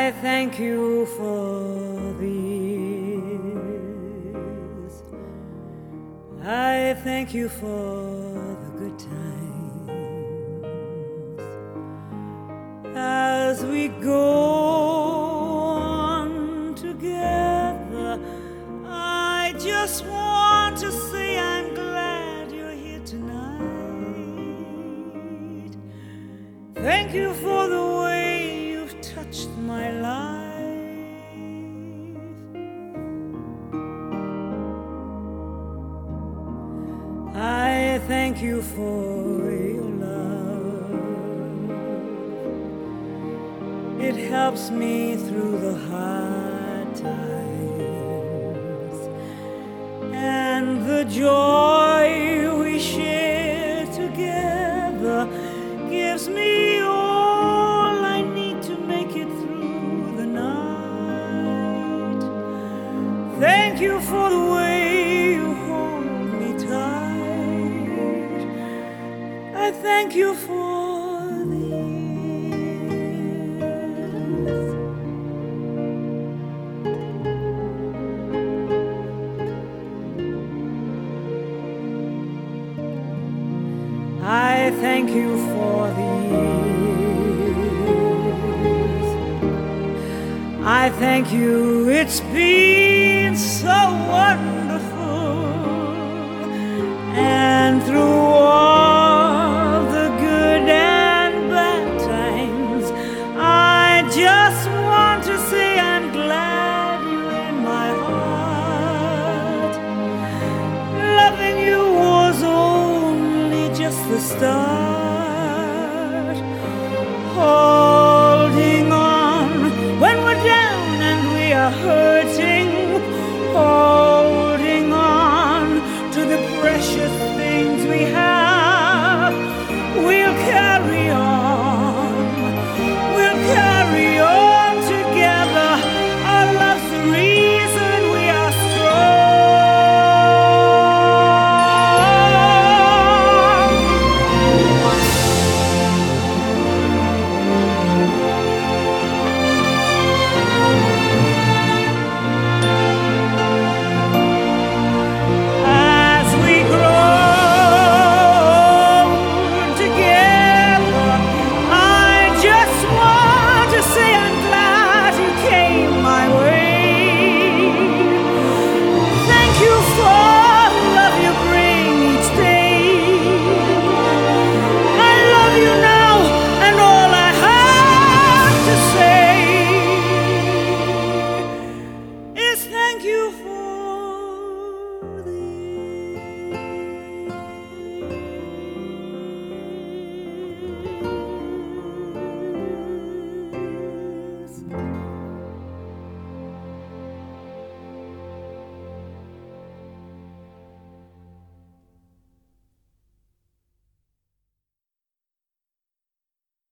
I thank you for these. I thank you for the good times as we go on together. I just want to say I'm glad you're here tonight. Thank you for the way you've touched my life. I thank you for your love. It helps me through the hard times, and the joy we share together gives me all I need to make it through the night. Thank you for the way you hold me tight. I thank you for these. I thank you for these. I thank you, it's been so wonderful. And